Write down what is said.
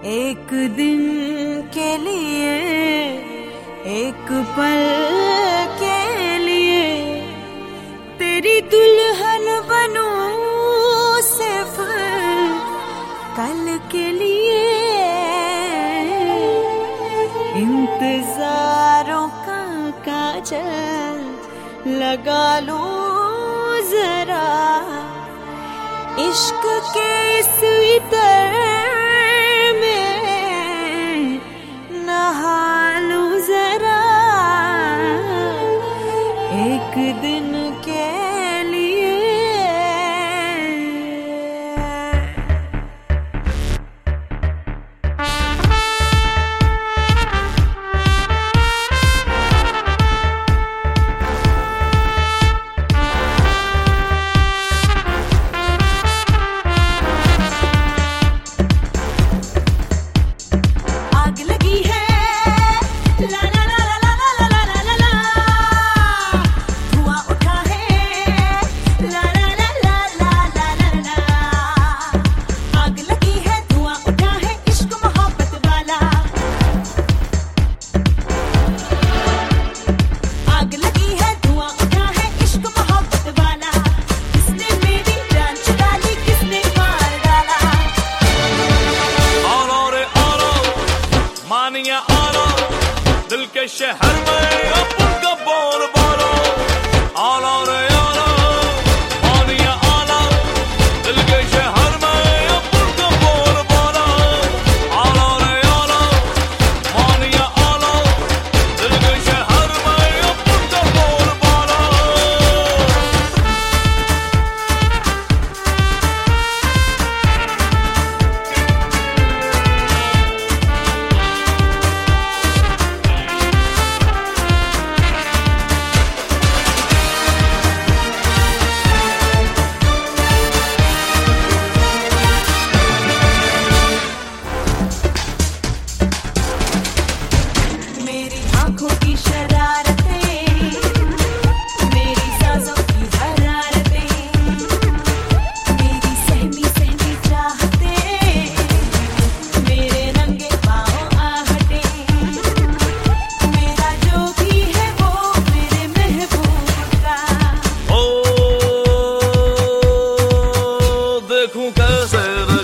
एक दिन के लिए, एक पल के लिए तेरी दुल्हन बनूं सिर्फ कल के लिए। इंतजारों का काजल लगा लूं जरा, इश्क के इस इतर में नहा लूं जरा, एक दिन के लिए। दिल के शहर में अपन का बोल बोलो, आला रे आला, मानिया आला। दिल के शहर में अपन का बोल बोलो, आला रे आला, मानिया आला। दिल के शहर में अपन का बोल बोलो। आँखों की शरारतें, मेरी सांसों की हरारतें, मेरी सहमी सहमी चाहतें, मेरे नंगे पाँव आहटें, मेरा जो भी है वो मेरे महबूब का। ओ देखूं कैसे